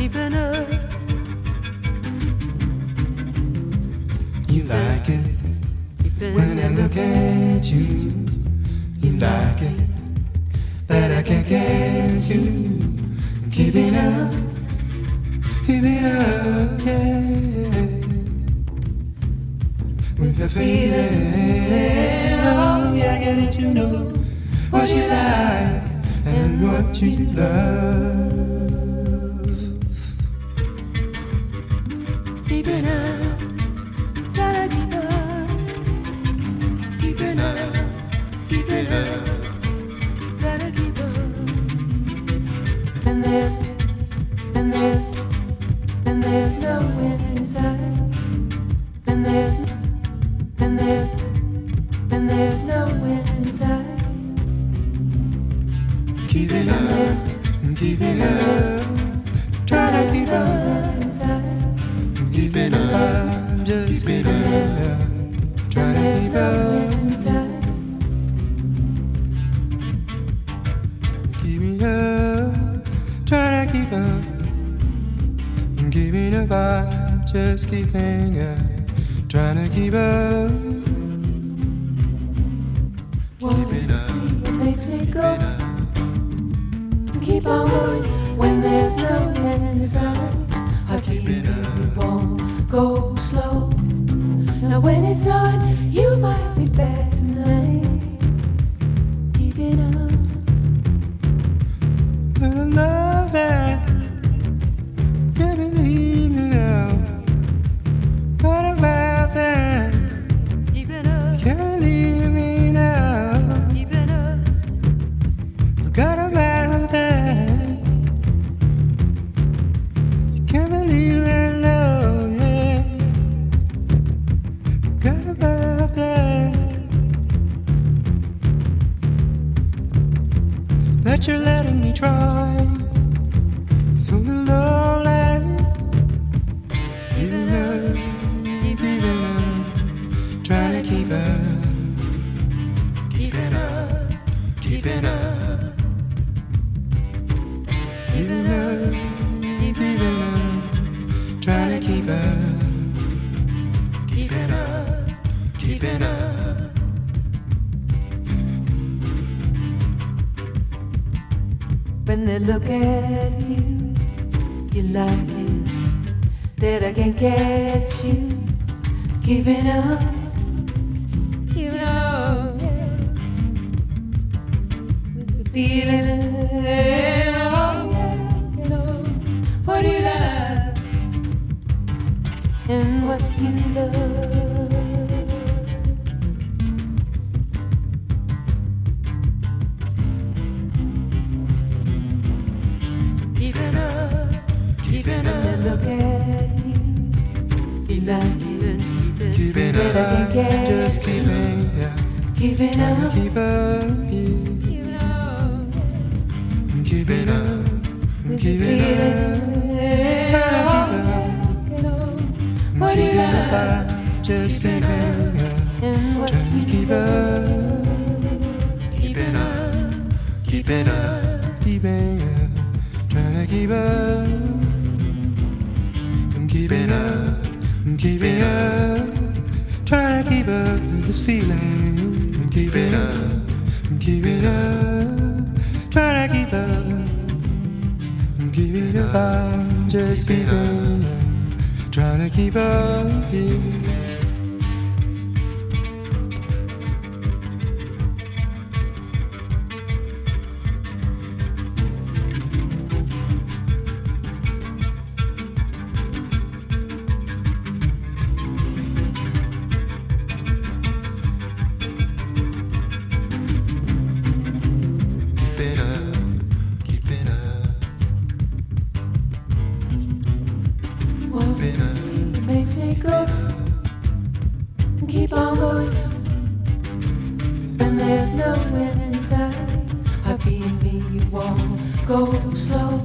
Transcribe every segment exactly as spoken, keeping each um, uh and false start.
keeping up. You like it when I look at you. You like it that I can't get you. Keeping up, keeping up, yeah. With the feeling, oh yeah, getting to know what you like and what you love. Keeping up, gotta keep up. Keeping up, keeping up, gotta keep up. And there's, and there's, and there's no wind inside. And there's, and there's, and there's no wind inside. Keeping up, keeping up, trying to keep up. Keeping up, just keeping up, trying to keep up. Keeping up, trying to keep up. Keeping up, just keeping up, trying to keep up. Keeping up, it makes me go. Keep on going when there's no end inside. I keep it won't go slow. Now when it's not, you might be back tonight. Keep it up. I love that. Can't believe me now. What about that? Keep it up, Can't believe me now. keep it up, Forgot about that. You can't believe that love, yeah. Forgot about that. That you're letting me try. It's on the low line. Keeping up, keeping up, trying to keep up. keeping up, Keeping up, keeping up, keeping up, trying to keep up, keeping up, keeping up. When they look at you, you like it that I can't catch you. Keeping up, keeping up, with the feeling, oh yeah, you know what you like and what you love. keeping up, keeping When up, they look at you, you like it keeping, keeping, Keeping that I up, can't catch just you. keeping up, Keeping trying to up, keep up, yeah. keeping up. Keeping up, keeping up, trying to keep up, keeping up, just keeping up, trying to keep up, keeping up, keeping up, keeping up, trying to keep up, I'm keeping up, I'm keeping up, trying to keep up with this feeling. I'm keeping up, I'm keeping up, trying to keep up, I'm keeping up, I'm just keeping up, trying to keep up, yeah. Keeping up, keeping up, keeping up. It makes me go. Keep on going. When there's no wind inside, I believe you won't go slow.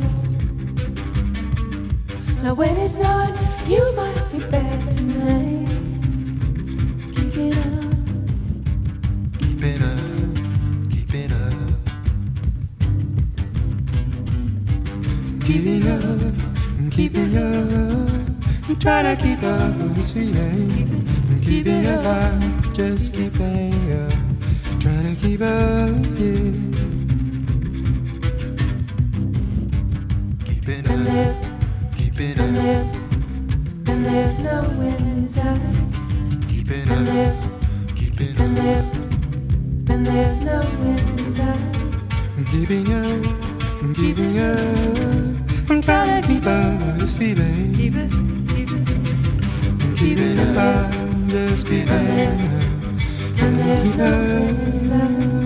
Now when it's not, you might be back tonight. Keep it up. Keeping up, keeping up, keeping up, keeping up. I'm trying to keep up with this feeling. I'm keeping alive, just keeping up. Trying to keep up, yeah. Keeping And there's, up, keeping and up, there's, and there's no end in sight. keeping And up, there's, keeping and up. there's, and there's no end in sight. I'm keeping up, I'm keeping up. I'm trying to keep up with this feeling. Keep it, keep it, I'm keeping alive, just keeping up. And Trying to there's keep no end in up. sight.